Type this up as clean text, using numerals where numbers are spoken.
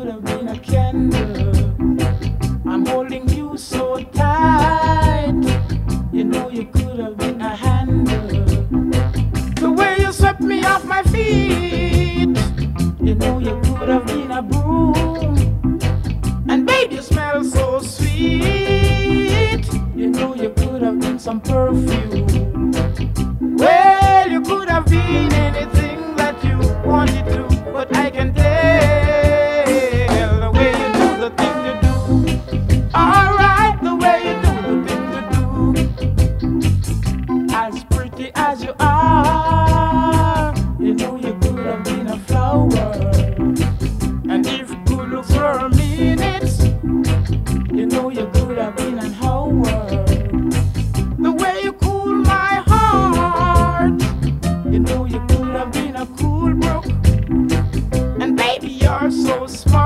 could have been a candle. I'm holding you so tight. You know you could have been a handle. The way you swept me off my feet. You know you could have been a broom. And babe, you smell so sweet. You know you could have been some perfume. Well, you could have been anything that you wanted to, but I can tell the way you do the thing you do. Alright, the way you do the thing you do. As pretty as you are, you know you could have been a flower. And if you could look for a minute, you know you could have been an hour. The way you cool my heart, you know you could have been a cool brook. And baby, you're so smart.